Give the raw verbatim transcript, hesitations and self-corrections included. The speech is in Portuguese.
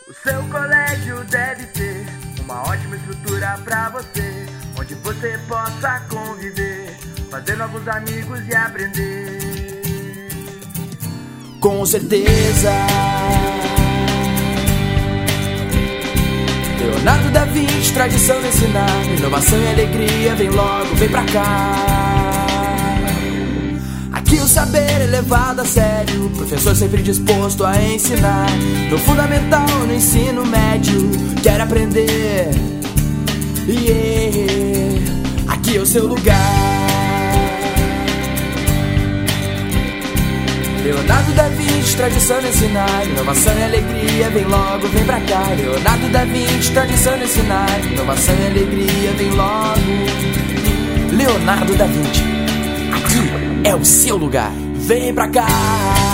O seu colégio deve ter uma ótima estrutura pra você, onde você possa conviver, fazer novos amigos e aprender. Com certeza. Leonardo da Vinci, tradição de ensinar, inovação e alegria, vem logo, vem pra cá. Aqui o saber é levado a sério, professor sempre disposto a ensinar. No fundamental, no ensino médio, quer aprender, yeah. Aqui é o seu lugar. Leonardo da Vinci, tradição de ensinar, inovação e alegria, vem logo, vem pra cá. Leonardo da Vinci, tradição de ensinar, inovação e alegria, vem logo. Leonardo da Vinci, aqui é o seu lugar, vem pra cá.